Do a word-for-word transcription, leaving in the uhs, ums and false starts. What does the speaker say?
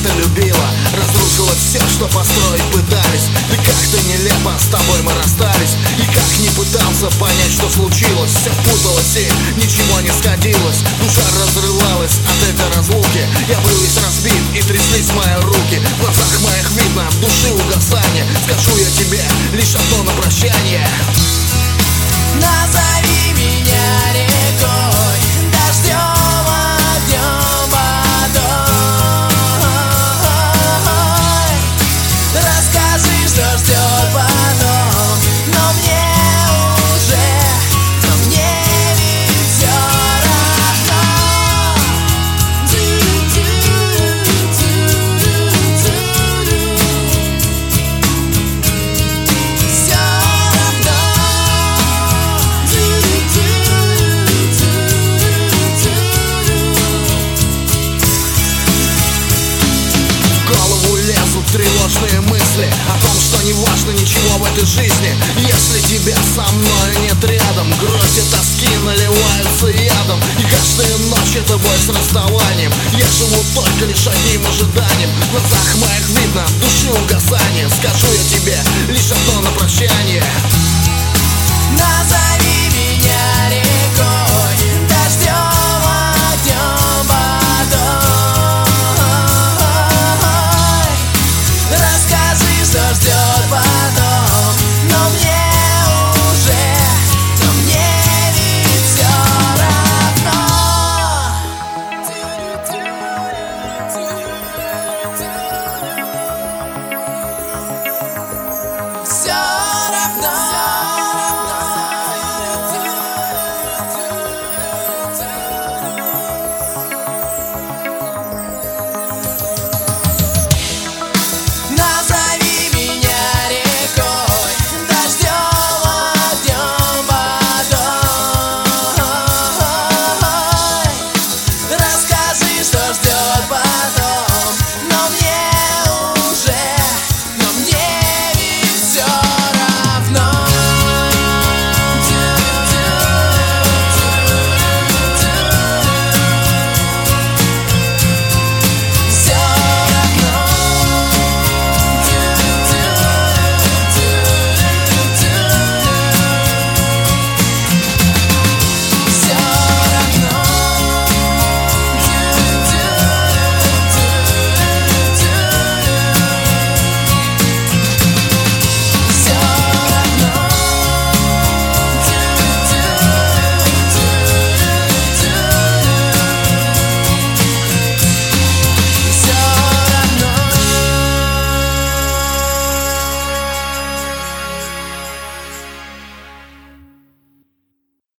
ты любила, разрушила все, что построить пытались. Ты как-то нелепо, с тобой мы расстались. И как не пытался понять, что случилось, все путалось и ничего не сходилось. Душа разрывалась от этой разлуки. Я был весь разбит и тряслись мои руки. В глазах моих видно в души угасание. Скажу я тебе лишь одно на прощание: назови меня рекой, дождем, огнем, водой. Расскажи, что ждет потом, но мне уже, но мне ведь все равно. Все равно. В голову лезут тревожные мысли о том, что не важно ничего в этой жизни, если тебя со мной нет рядом. Грозди тоски наливаются ядом, и каждая ночь это бой с расставанием. Я живу только лишь одним ожиданием. В глазах моих видно в душе угасание. Скажу я тебе